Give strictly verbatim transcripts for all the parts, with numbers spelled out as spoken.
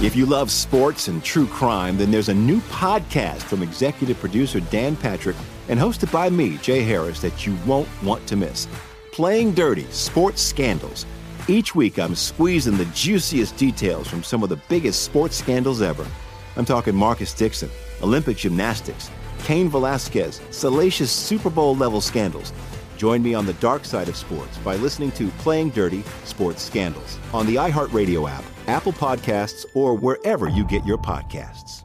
If you love sports and true crime, then there's a new podcast from executive producer Dan Patrick and hosted by me, Jay Harris, that you won't want to miss. Playing Dirty: Sports Scandals. Each week, I'm squeezing the juiciest details from some of the biggest sports scandals ever. I'm talking Marcus Dixon, Olympic gymnastics, Cain Velasquez, salacious Super Bowl-level scandals. Join me on the dark side of sports by listening to Playing Dirty: Sports Scandals on the iHeartRadio app, Apple Podcasts, or wherever you get your podcasts.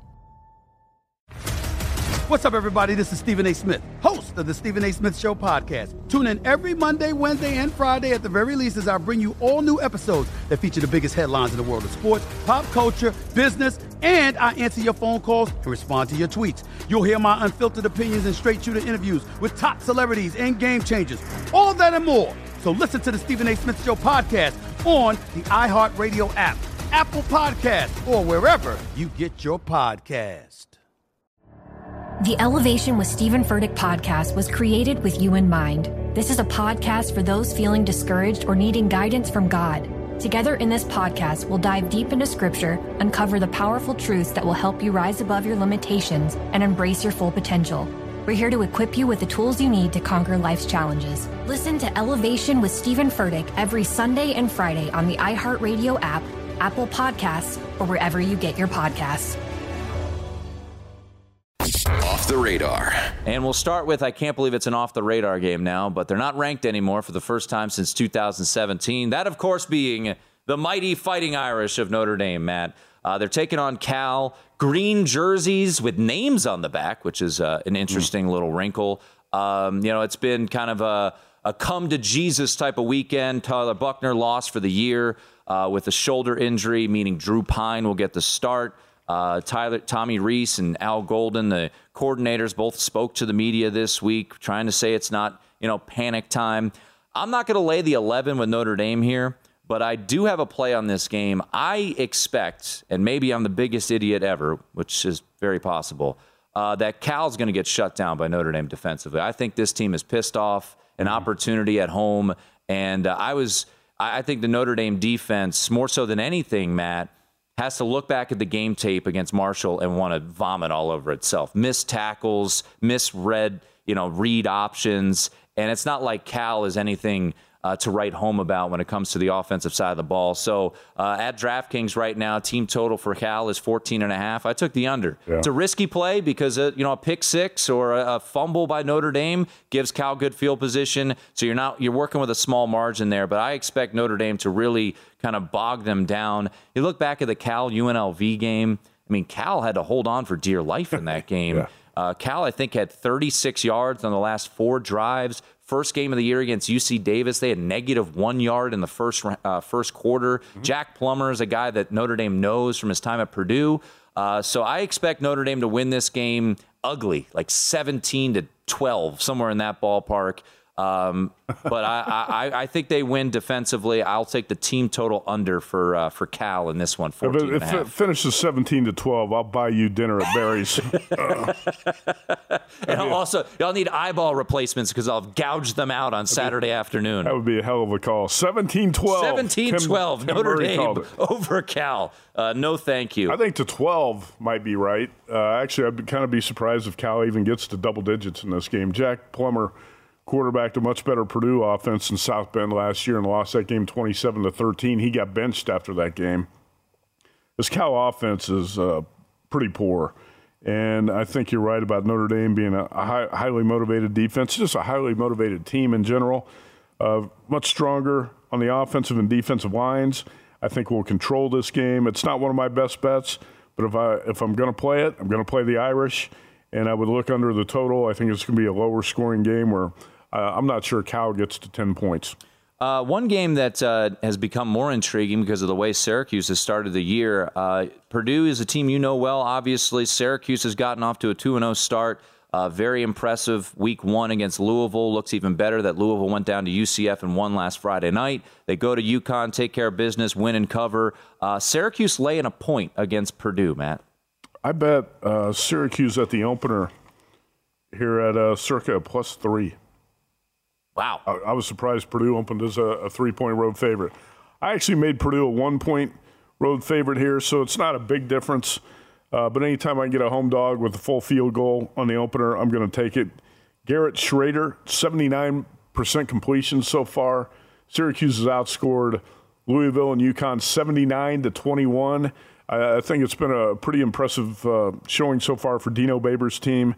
What's up, everybody? This is Stephen A. Smith, host of the Stephen A. Smith Show podcast. Tune in every Monday, Wednesday, and Friday at the very least as I bring you all new episodes that feature the biggest headlines in the world of sports, pop culture, business, and I answer your phone calls and respond to your tweets. You'll hear my unfiltered opinions and straight-shooter interviews with top celebrities and game changers. All that and more. So listen to the Stephen A. Smith Show podcast on the iHeartRadio app, Apple Podcasts, or wherever you get your podcast. The Elevation with Stephen Furtick podcast was created with you in mind. This is a podcast for those feeling discouraged or needing guidance from God. Together in this podcast, we'll dive deep into Scripture, uncover the powerful truths that will help you rise above your limitations and embrace your full potential. We're here to equip you with the tools you need to conquer life's challenges. Listen to Elevation with Stephen Furtick every Sunday and Friday on the iHeartRadio app, Apple Podcasts, or wherever you get your podcasts. Off the radar. And we'll start with, I can't believe it's an off the radar game now, but they're not ranked anymore for the first time since two thousand seventeen. That, of course, being the mighty Fighting Irish of Notre Dame, Matt. Uh, they're taking on Cal. Green jerseys with names on the back, which is uh, an interesting mm. little wrinkle. Um, you know, it's been kind of a, a come to Jesus type of weekend. Tyler Buckner lost for the year uh, with a shoulder injury, meaning Drew Pine will get the start. Uh, Tyler, Tommy Rees and Al Golden, the coordinators, both spoke to the media this week, trying to say it's not, you know, panic time. I'm not going to lay the eleven with Notre Dame here, but I do have a play on this game. I expect, and maybe I'm the biggest idiot ever, which is very possible, uh, that Cal's going to get shut down by Notre Dame defensively. I think this team is pissed off, an mm-hmm. opportunity at home, and uh, I was, I think the Notre Dame defense, more so than anything, Matt, has to look back at the game tape against Marshall and want to vomit all over itself. Missed tackles, misread, you know, read options. And it's not like Cal is anything uh, to write home about when it comes to the offensive side of the ball. So uh, at DraftKings right now, team total for Cal is fourteen and a half. I took the under. Yeah. It's a risky play because, uh, you know, a pick six or a, a fumble by Notre Dame gives Cal good field position. So you're not, you're working with a small margin there, but I expect Notre Dame to really kind of bog them down. You look back at the Cal U N L V game. I mean, Cal had to hold on for dear life in that game. yeah. uh, Cal, I think, had thirty-six yards on the last four drives. First game of the year against U C Davis, they had negative one yard in the first uh, first quarter. Mm-hmm. Jack Plummer is a guy that Notre Dame knows from his time at Purdue. Uh, so I expect Notre Dame to win this game ugly, like seventeen to twelve, somewhere in that ballpark. Um, but I, I, I think they win defensively. I'll take the team total under for uh, for Cal in this one. fourteen if it, if it finishes seventeen to twelve, I'll buy you dinner at Barry's. uh, and I'll also, y'all need eyeball replacements because I'll gouge them out on Saturday be, afternoon. That would be a hell of a call. seventeen twelve. seventeen twelve. Notre Dame over Cal. Uh, no, thank you. I think to twelve might be right. Uh, actually, I'd kind of be surprised if Cal even gets to double digits in this game. Jack Plummer quarterbacked a much better Purdue offense in South Bend last year and lost that game twenty-seven to thirteen. He got benched after that game. This Cal offense is uh, pretty poor, and I think you're right about Notre Dame being a, a high, highly motivated defense, just a highly motivated team in general. Uh, much stronger on the offensive and defensive lines. I think we'll control this game. It's not one of my best bets, but if I if I'm going to play it, I'm going to play the Irish, and I would look under the total. I think it's going to be a lower scoring game where Uh, I'm not sure Cal gets to ten points. Uh, one game that uh, has become more intriguing because of the way Syracuse has started the year. Uh, Purdue is a team you know well, obviously. Syracuse has gotten off to a two and oh start. Uh, very impressive week one against Louisville. Looks even better that Louisville went down to U C F and won last Friday night. They go to UConn, take care of business, win and cover. Uh, Syracuse laying a point against Purdue, Matt. I bet uh, Syracuse at the opener here at uh, circa plus three. Wow. I, I was surprised Purdue opened as a, a three-point road favorite. I actually made Purdue a one-point road favorite here, so it's not a big difference. Uh, but anytime I can get a home dog with a full field goal on the opener, I'm going to take it. Garrett Schrader, seventy-nine percent completion so far. Syracuse has outscored Louisville and UConn seventy-nine to twenty-one. I, I think it's been a pretty impressive uh, showing so far for Dino Babers' team.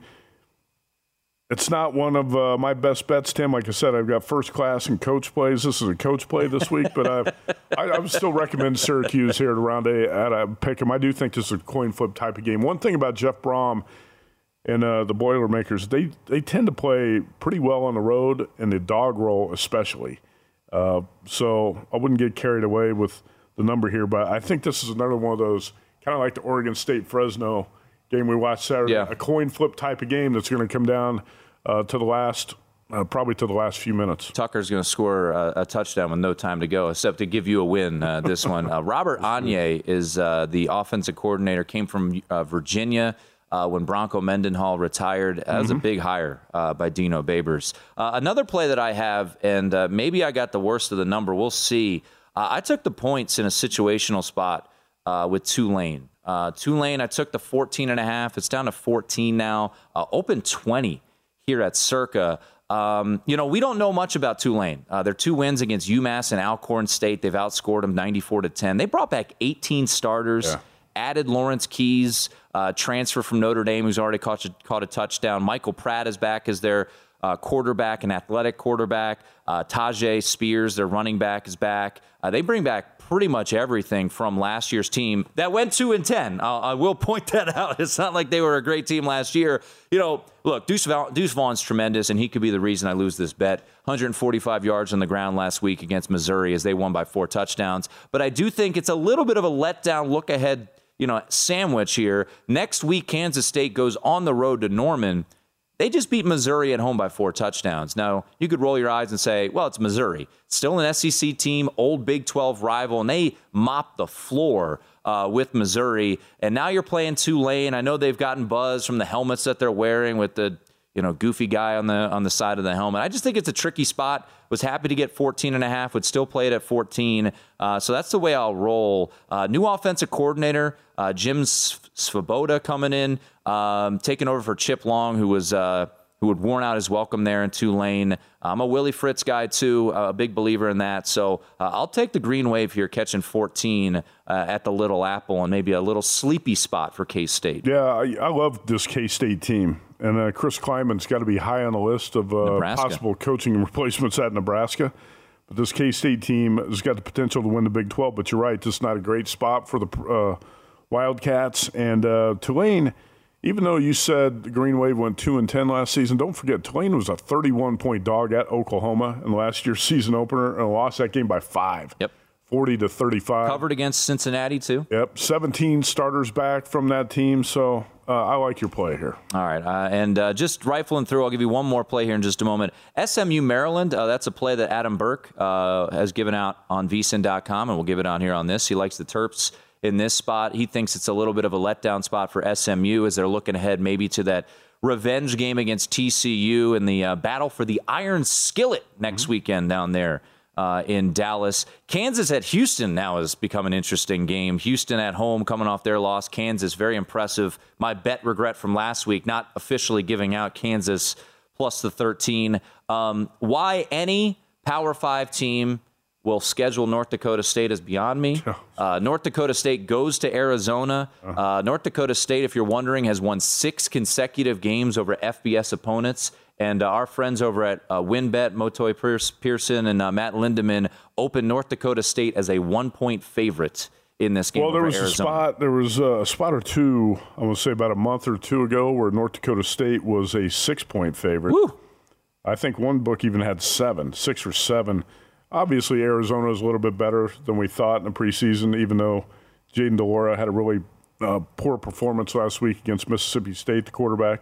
It's not one of uh, my best bets, Tim. Like I said, I've got first class and coach plays. This is a coach play this week, but I've, I, I would still recommend Syracuse here at round eight at a pick 'em. I do think this is a coin flip type of game. One thing about Jeff Brom and uh, the Boilermakers, they, they tend to play pretty well on the road, and the dog roll especially. Uh, so I wouldn't get carried away with the number here, but I think this is another one of those kind of like the Oregon State-Fresno game we watched Saturday, yeah. a coin flip type of game that's going to come down uh, to the last, uh, probably to the last few minutes. Tucker's going to score a, a touchdown with no time to go, except to give you a win. Uh, this one, uh, Robert Anye is uh, the offensive coordinator. Came from uh, Virginia uh, when Bronco Mendenhall retired. That was mm-hmm. a big hire uh, by Dino Babers. Uh, another play that I have, and uh, maybe I got the worst of the number. We'll see. Uh, I took the points in a situational spot uh, with Tulane. Uh, Tulane, I took the fourteen and a half. It's down to fourteen now. Uh, open twenty here at Circa. Um, you know, we don't know much about Tulane. Uh, their two wins against UMass and Alcorn State, they've outscored them ninety-four to ten. They brought back eighteen starters, yeah. added Lawrence Keys, uh, transfer from Notre Dame, who's already caught a, caught a touchdown. Michael Pratt is back as their uh, quarterback, an athletic quarterback. Uh, Tajay Spears, their running back, is back. Uh, they bring back pretty much everything from last year's team that went two and ten. I'll, I will point that out. It's not like they were a great team last year. You know, look, Deuce, Val- Deuce Vaughn's tremendous, and he could be the reason I lose this bet. one hundred forty-five yards on the ground last week against Missouri as they won by four touchdowns. But I do think it's a little bit of a letdown, look ahead, you know, sandwich here. Next week, Kansas State goes on the road to Norman. They just beat Missouri at home by four touchdowns. Now, you could roll your eyes and say, well, it's Missouri. Still an S E C team, old Big twelve rival, and they mopped the floor uh, with Missouri. And now you're playing Tulane. I know they've gotten buzz from the helmets that they're wearing with the, you know, goofy guy on the on the side of the helmet. I just think it's a tricky spot. Was happy to get fourteen and a half, would still play it at fourteen. Uh, so that's the way I'll roll. Uh, new offensive coordinator, uh, Jim Svoboda coming in, um, taking over for Chip Long, who was uh, who had worn out his welcome there in Tulane. I'm a Willie Fritz guy, too, a big believer in that. So uh, I'll take the green wave here, catching fourteen uh, at the Little Apple, and maybe a little sleepy spot for K-State. Yeah, I, I love this K-State team. And uh, Chris Kleiman's got to be high on the list of uh, possible coaching replacements at Nebraska. But this K-State team has got the potential to win the Big twelve. But you're right, this is not a great spot for the uh, Wildcats. And uh, Tulane, even though you said the Green Wave went two and ten last season, don't forget Tulane was a thirty-one point dog at Oklahoma in last year's season opener and lost that game by five. Yep. forty to thirty-five. Covered against Cincinnati, too. Yep. seventeen starters back from that team. So uh, I like your play here. All right. Uh, and uh, just rifling through, I'll give you one more play here in just a moment. S M U Maryland, uh, that's a play that Adam Burke uh, has given out on V S I N dot com, and we'll give it on here on this. He likes the Terps in this spot. He thinks it's a little bit of a letdown spot for S M U as they're looking ahead maybe to that revenge game against T C U and the uh, battle for the Iron Skillet next mm-hmm. weekend down there. Uh, in Dallas. Kansas at Houston now has become an interesting game. Houston at home coming off their loss. Kansas, very impressive. My bet regret from last week, not officially giving out Kansas plus the thirteen. Um, why any Power five team will schedule North Dakota State is beyond me. Uh, North Dakota State goes to Arizona. Uh, North Dakota State, if you're wondering, has won six consecutive games over F B S opponents. And uh, our friends over at uh, WinBet, Motoy Pierce, Pearson and uh, Matt Lindeman, opened North Dakota State as a one-point favorite in this game. Well, there was Arizona. a spot. There was a spot or two. I want to say about a month or two ago, where North Dakota State was a six-point favorite. Woo. I think one book even had seven, six or seven. Obviously, Arizona is a little bit better than we thought in the preseason, even though Jaden DeLora had a really uh, poor performance last week against Mississippi State, the quarterback.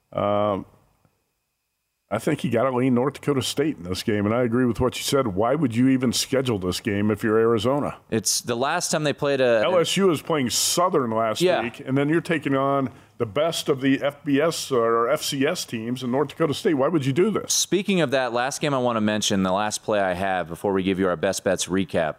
Um, I think you got to lean North Dakota State in this game, and I agree with what you said. Why would you even schedule this game if you're Arizona? It's the last time they played a... L S U is playing Southern last yeah. week, and then you're taking on the best of the F B S or F C S teams in North Dakota State. Why would you do this? Speaking of that, last game I want to mention, the last play I have before we give you our best bets recap,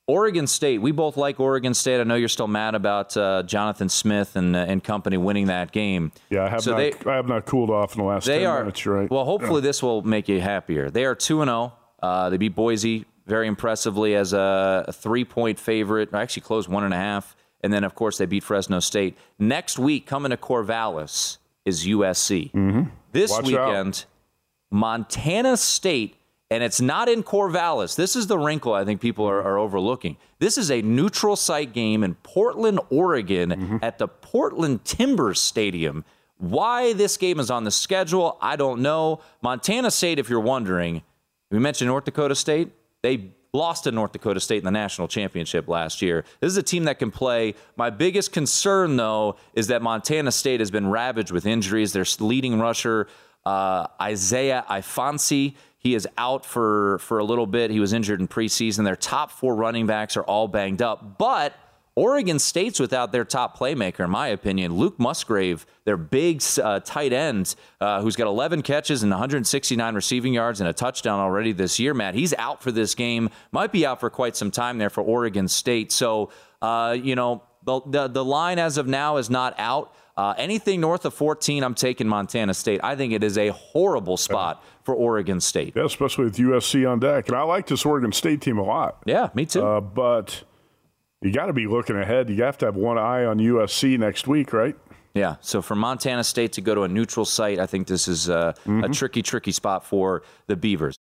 Oregon State, we both like Oregon State. I know you're still mad about uh, Jonathan Smith and uh, and company winning that game. Yeah, I have, so not, they, I have not cooled off in the last they ten are, minutes, you're right. Well, hopefully yeah. this will make you happier. They are two and oh. Uh, they beat Boise very impressively as a, a three-point favorite. Actually closed one and a half. And then, of course, they beat Fresno State. Next week, coming to Corvallis, is U S C. Mm-hmm. This Watch weekend, out. Montana State. And it's not in Corvallis. This is the wrinkle I think people are, are overlooking. This is a neutral site game in Portland, Oregon, mm-hmm. at the Portland Timbers Stadium. Why this game is on the schedule, I don't know. Montana State, if you're wondering, we mentioned North Dakota State. They lost to North Dakota State in the national championship last year. This is a team that can play. My biggest concern, though, is that Montana State has been ravaged with injuries. Their leading rusher, uh, Isaiah Ifansi, he is out for, for a little bit. He was injured in preseason. Their top four running backs are all banged up. But Oregon State's without their top playmaker, in my opinion. Luke Musgrave, their big uh, tight end, uh, who's got eleven catches and one hundred sixty-nine receiving yards and a touchdown already this year, Matt. He's out for this game. Might be out for quite some time there for Oregon State. So, uh, you know, the, the, the line as of now is not out. Uh, anything north of fourteen, I'm taking Montana State. I think it is a horrible spot for Oregon State. Yeah, especially with U S C on deck. And I like this Oregon State team a lot. Yeah, me too. Uh, but you got to be looking ahead. You have to have one eye on U S C next week, right? Yeah, so for Montana State to go to a neutral site, I think this is uh, mm-hmm. a tricky, tricky spot for the Beavers.